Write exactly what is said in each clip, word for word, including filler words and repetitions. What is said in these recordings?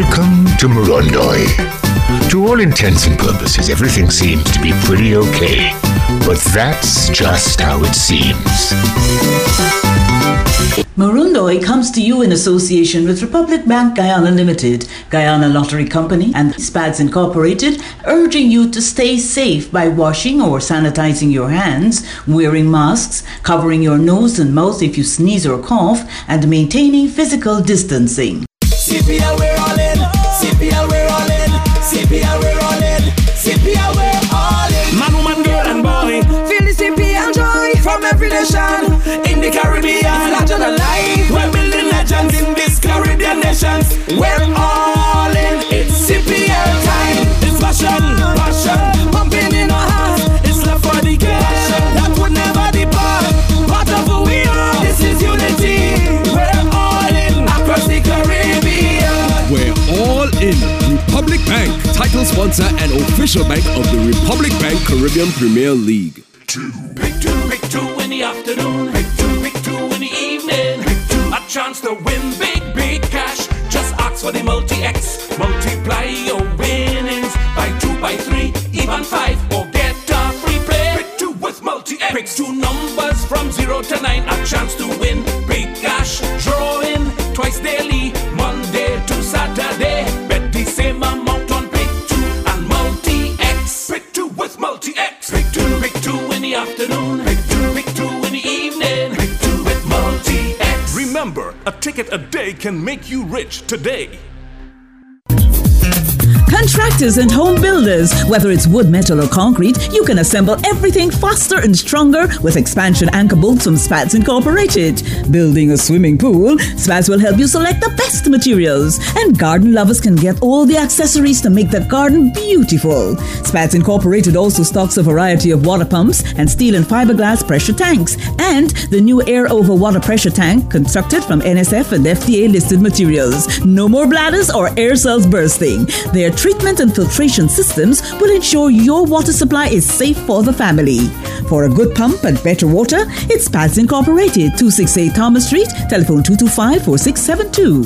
Welcome to Morondoi. To all intents and purposes, everything seems to be pretty okay. But that's just how it seems. Morondoi comes to you in association with Republic Bank Guyana Limited, Guyana Lottery Company, and SPADS Incorporated, urging you to stay safe by washing or sanitizing your hands, wearing masks, covering your nose and mouth if you sneeze or cough, and maintaining physical distancing. C P L, we're all in. C P L, we're all in. C P L, we're all in. C P L, we're all in. Man, woman, girl, and boy, feel the C P L joy from every nation in the Caribbean. Larger than life, we're building legends in this Caribbean nations. We're all in. It's C P L time. It's passion, passion, pumping in our hearts. It's love for the cash that would never depart. Part of who we are. This is unity. We're all in across the Caribbean. We're all in. Republic Bank, title sponsor and official bank of the Republic Bank Caribbean Premier League. Two. Big two, big two in the afternoon. Big two, big two in the evening. Big two. A chance to win big, big cash. Just ask for the multi-X. Multiply your winnings by two, by three, even five, or get a free play. Big two with multi-X. Big two numbers from zero to nine. A chance to win big cash. Drawing twice daily, Monday to Saturday. Bet the same amount on Big two and multi-X. Big two with multi-X. Big two, big two in the afternoon. Big two, big two in the evening. Big two with multi-X. Remember, a ticket a day can make you rich today. Contractors and home builders, whether it's wood, metal or concrete, you can assemble everything faster and stronger with expansion anchor bolts from SPADS Incorporated. Building a swimming pool, SPADS will help you select the best materials, and garden lovers can get all the accessories to make that garden beautiful. SPADS Incorporated also stocks a variety of water pumps and steel and fiberglass pressure tanks, and the new air over water pressure tank constructed from N S F and F D A listed materials. No more bladders or air cells bursting. Their treatment and filtration systems will ensure your water supply is safe for the family. For a good pump and better water, it's SPADS Incorporated, two sixty-eight Thomas Street, telephone two two five, four six seven two.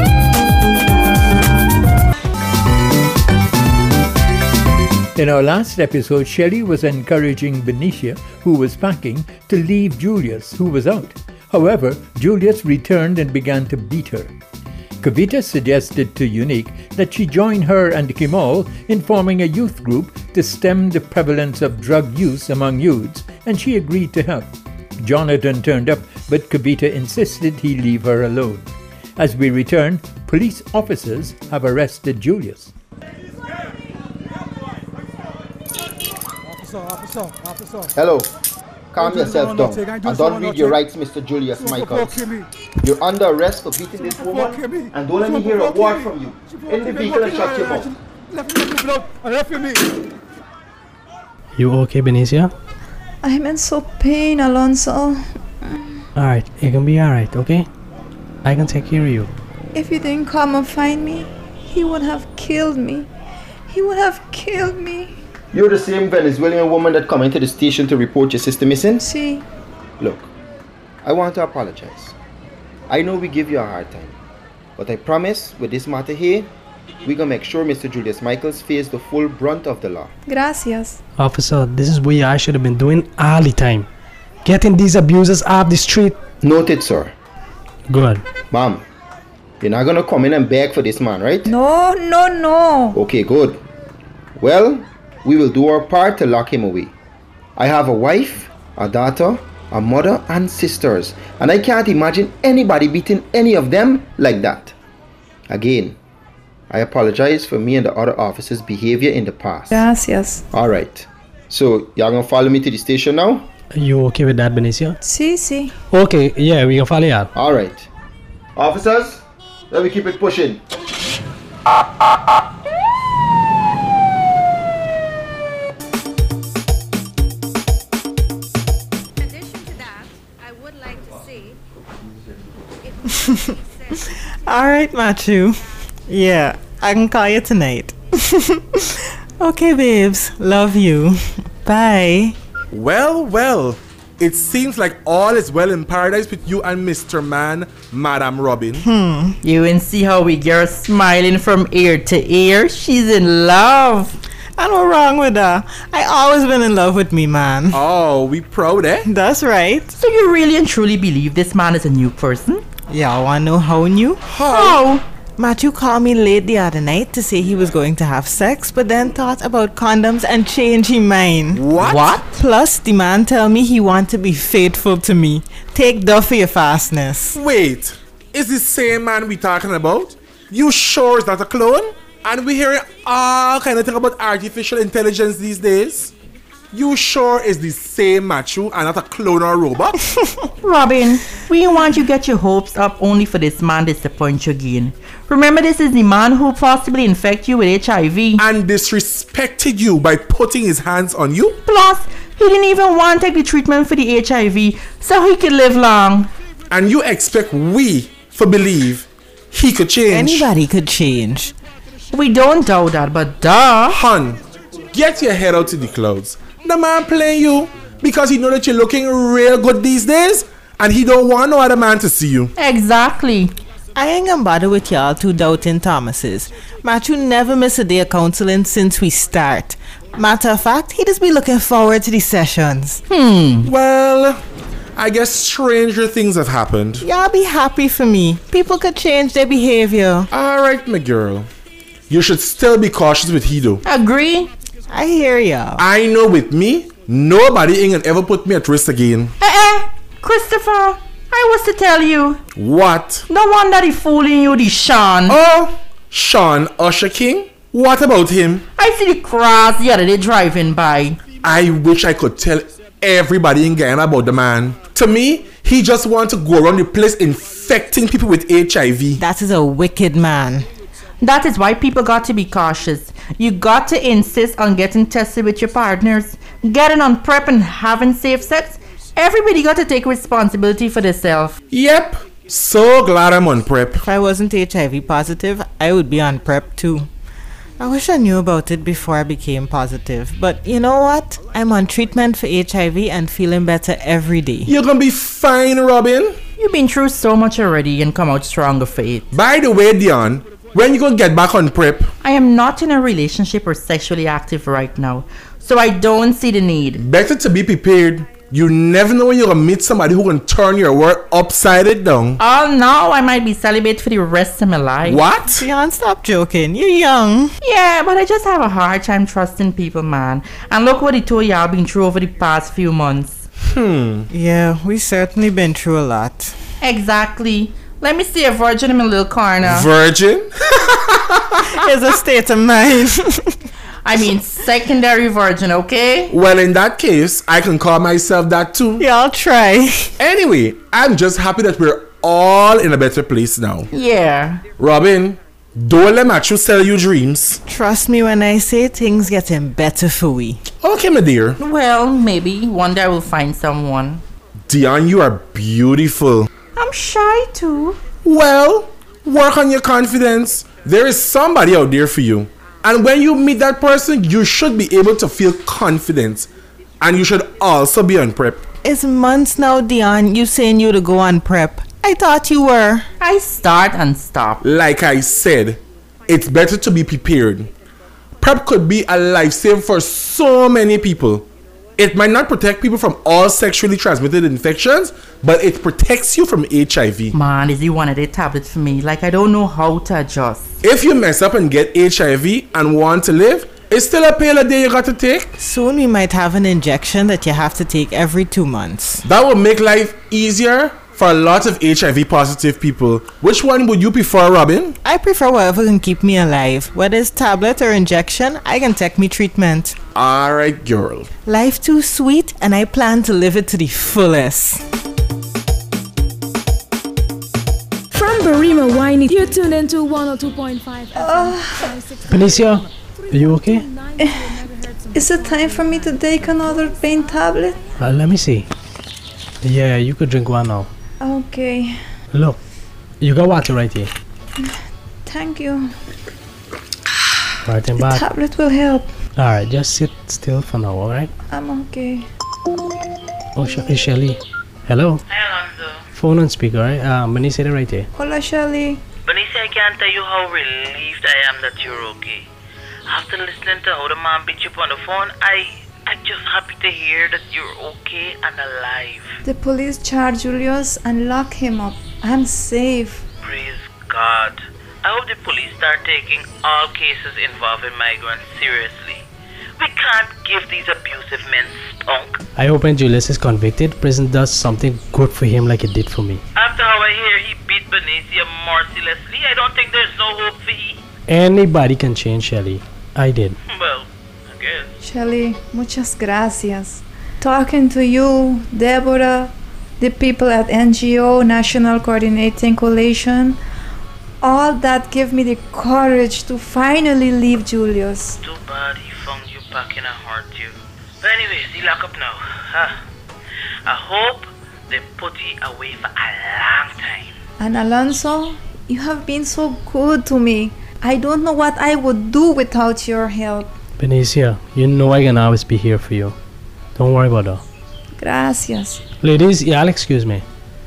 In our last episode, Shelley was encouraging Benicia, who was packing, to leave Julius, who was out. However, Julius returned and began to beat her. Kavita suggested to Unique that she join her and Kimal in forming a youth group to stem the prevalence of drug use among youths, and she agreed to help. Jonathan turned up, but Kavita insisted he leave her alone. As we return, police officers have arrested Julius. Officer, officer, officer. Hello. Calm yourself down and don't read your rights, Mister Julius Michaels. You're under arrest for beating this woman, and don't let me hear a word from you. In the vehicle and shut your mouth. You okay, Benicia? I'm in so pain, Alonso. Alright, it can be alright, okay? I can take care of you. If you didn't come and find me, he would have killed me. He would have killed me. You're the same Venezuelan woman that come into the station to report your sister missing? See. Look, I want to apologize. I know we give you a hard time, but I promise with this matter here, we're gonna make sure Mister Julius Michaels faces the full brunt of the law. Gracias. Officer, this is what I should have been doing all the time. Getting these abusers off the street. Noted, sir. Good. Ma'am, you're not gonna come in and beg for this man, right? No, no, no. Okay, good. Well, we will do our part to lock him away. I have a wife, a daughter, a mother and sisters, and I can't imagine anybody beating any of them like that. Again, I apologize for me and the other officers' behavior in the past. Gracias. Alright, so y'all gonna follow me to the station now? Are you okay with that, Benicia? Sí, sí. Okay, yeah, we can follow you. Alright. Officers, let me keep it pushing. Alright, Matthew. Yeah, I can call you tonight. Okay, babes. Love you. Bye. Well, well. It seems like all is well in paradise with you and Mister Man, Madam Robin. Hmm. You and see how we girl smiling from ear to ear. She's in love. And what's wrong with her? I always been in love with me, man. Oh, we proud, eh? That's right. So you really and truly believe this man is a new person? Y'all wanna know how new? How? how? Matthew called me late the other night to say he was going to have sex, but then thought about condoms and changed his mind. What? What? Plus, the man tell me he want to be faithful to me. Take that for your fastness. Wait, is this same man we talking about? You sure it's not a clone? And we hearing all kind of thing about artificial intelligence these days? You sure is the same Matthew and not a clone or robot? Robin, we want you get your hopes up only for this man disappoint you again. Remember, this is the man who possibly infect you with H I V. And disrespected you by putting his hands on you? Plus, he didn't even want to take the treatment for the H I V so he could live long. And you expect we to believe he could change? Anybody could change. We don't doubt that, but duh. Hun, get your head out to the clouds. The man playing you because he know that you're looking real good these days and he don't want no other man to see you. Exactly. I ain't gonna bother with y'all two doubting Thomases. Matthew never miss a day of counseling since we start. Matter of fact, he just be looking forward to the sessions. Hmm. Well, I guess stranger things have happened. Y'all be happy for me. People could change their behavior. Alright, my girl. You should still be cautious with he do. Agree. I hear ya. I know with me, nobody ain't gonna ever put me at risk again. Eh eh, Christopher, I was to tell you. What? No wonder he fooling you, the Sean. Oh, Sean Usher King? What about him? I see the cross the other day driving by. I wish I could tell everybody in Guyana about the man. To me, he just want to go around the place infecting people with H I V. That is a wicked man. That is why people got to be cautious. You got to insist on getting tested with your partners, getting on PrEP and having safe sex. Everybody got to take responsibility for themselves. Yep. So glad I'm on PrEP. If I wasn't H I V positive, I would be on PrEP too. I wish I knew about it before I became positive. But you know what? I'm on treatment for H I V and feeling better every day. You're gonna be fine, Robin. You've been through so much already and come out stronger for it. By the way, Dion, when you gonna get back on PrEP? I am not in a relationship or sexually active right now, so I don't see the need. Better to be prepared. You never know when you're gonna meet somebody who can turn your world upside down. Oh no, I might be celibate for the rest of my life. What? Dion, stop joking. You're young. Yeah, but I just have a hard time trusting people, man. And look what the two of y'all been through over the past few months. Hmm. Yeah, we certainly been through a lot. Exactly. Let me see a virgin in my little corner. Virgin? It's a state of mind. I mean secondary virgin, okay? Well, in that case, I can call myself that too. Yeah, I'll try. Anyway, I'm just happy that we're all in a better place now. Yeah. Robin, don't let Matthew sell you dreams. Trust me when I say things getting better for we. Okay, my dear. Well, maybe. One day I will find someone. Dion, you are beautiful. I'm shy too. Well, work on your confidence. There is somebody out there for you. And when you meet that person, you should be able to feel confident. And you should also be on PrEP. It's months now, Dion, you saying you to go on PrEP. I thought you were. I start and stop. Like I said, it's better to be prepared. PrEP could be a lifesaver for so many people. It might not protect people from all sexually transmitted infections, but it protects you from H I V. Man, is he one of the tablets for me? Like, I don't know how to adjust. If you mess up and get H I V and want to live, it's still a pill a day you got to take. Soon we might have an injection that you have to take every two months. That will make life easier for a lot of H I V positive people. Which one would you prefer, Robin? I prefer whatever can keep me alive. Whether it's tablet or injection, I can take me treatment. Alright, girl. Life too sweet and I plan to live it to the fullest. From Barima Wine, you're tuned into one oh two point five Uh, Benicia, are you okay? Is it time for me to take another pain tablet? Uh, let me see. Yeah, you could drink one now. Okay. Look, you got water right here. Thank you. Right in The back. tablet will help. Alright, just sit still for now, alright? I'm okay. Oh, Sh- hey, Shelly. Hello. Hi, Alonzo. Phone on speaker, right? Uh, Benicia right there. Hola, Shelly. Benicia, I can't tell you how relieved I am that you're okay. After listening to how the man beat you up on the phone, I, I'm just happy to hear that you're okay and alive. The police charge Julius and lock him up. I'm safe. Praise God. I hope the police start taking all cases involving migrants seriously. We can't give these abusive men spunk. I hope when Julius is convicted, prison does something good for him like it did for me. After how I hear he beat Benicia mercilessly, I don't think there's no hope for he. Anybody can change, Shelly. I did. Well, I guess. Shelly, muchas gracias. Talking to you, Deborah, the people at N G O, National Coordinating Coalition, all that gave me the courage to finally leave Julius. Too bad he found you back and hurt you. But anyways, he lock up now. Huh? I hope they put you away for a long time. And Alonso, you have been so good to me. I don't know what I would do without your help. Benicia, you know I can always be here for you. Don't worry about that. Gracias. Ladies, y'all excuse me.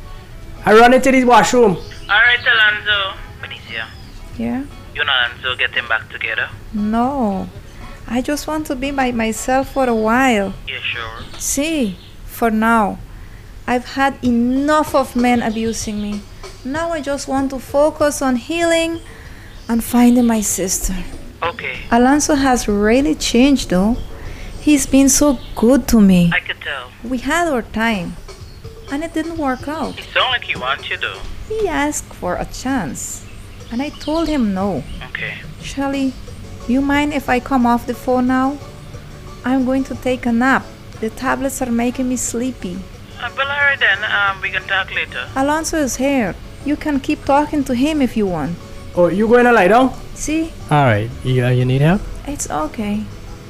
I run into this washroom. Alright, Alonzo. Benicia, Yeah? you and Alonzo getting back together? No. I just want to be by myself for a while. Yeah, sure. See, for now. I've had enough of men abusing me. Now I just want to focus on healing and finding my sister. Okay. Alonso has really changed though. He's been so good to me. I could tell. We had our time, and it didn't work out. It sounds like he wants you though. He asked for a chance, and I told him no. Okay. Shelly, you mind if I come off the phone now? I'm going to take a nap. The tablets are making me sleepy. Uh, well, alright then. Um, we can talk later. Alonso is here. You can keep talking to him if you want. Oh, you going to lie down? See? Alright, you, uh, you need help? It's okay.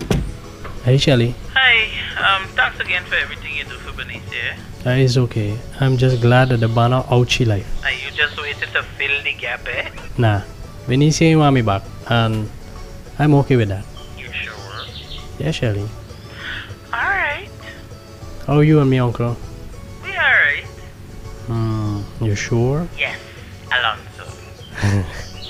Hey, Shelly. Hi. Um, thanks again for everything you do for Benicia. Uh, it's okay. I'm just glad that the banner out she life. Are you just waiting to fill the gap, eh? Nah, Benicia want me back, and I'm okay with that. You sure? Yeah, Shelly. Alright. How are you and me, uncle? We alright. Hmm, you sure? Yes, Alonso.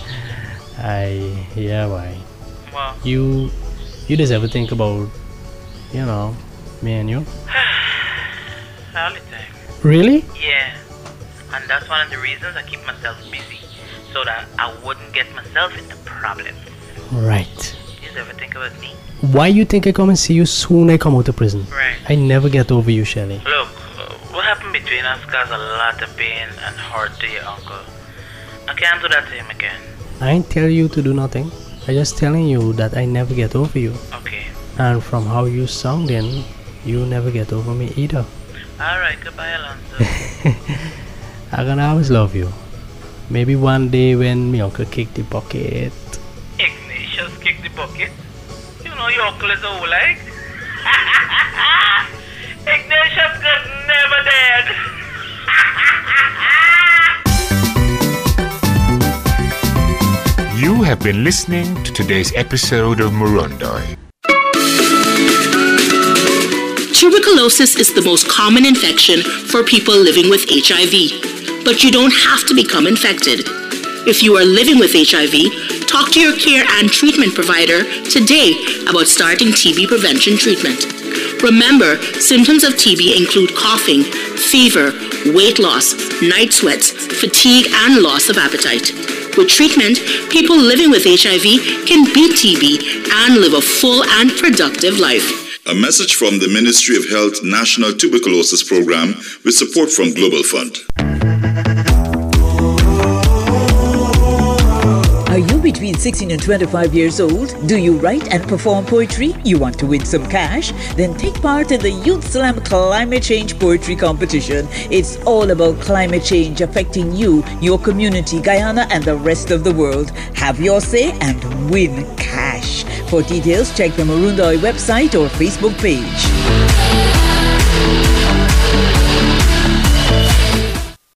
I, yeah, why? Well, You, you just ever think about, you know, me and you? all the time. Really? Yeah. And that's one of the reasons I keep myself busy. So that I wouldn't get myself into problems. Right. You just ever think about me? Why you think I come and see you soon I come out of prison? Right. I never get over you, Shelly. Look, uh, what happened between us caused a lot of pain and hurt to your uncle. I can't do that to him again. I ain't tell you to do nothing. I just telling you that I never get over you. Okay. And from how you sounding, you never get over me either. Alright, goodbye, Alonso. I gonna always love you. Maybe one day when me uncle kick the bucket. Ignatius kick the bucket. You know your uncle is old like. Ignatius was never dead. You have been listening to today's episode of Murundoi. Tuberculosis is the most common infection for people living with H I V, but you don't have to become infected. If you are living with H I V, talk to your care and treatment provider today about starting T B prevention treatment. Remember, symptoms of T B include coughing, fever, weight loss, night sweats, fatigue, and loss of appetite. With treatment, people living with H I V can beat T B and live a full and productive life. A message from the Ministry of Health National Tuberculosis Program with support from Global Fund. Are you between sixteen and twenty-five years old? Do you write and perform poetry? You want to win some cash? Then take part in the Youth Slam Climate Change Poetry Competition. It's all about climate change affecting you, your community, Guyana, and the rest of the world. Have your say and win cash. For details, check the Murundoi website or Facebook page.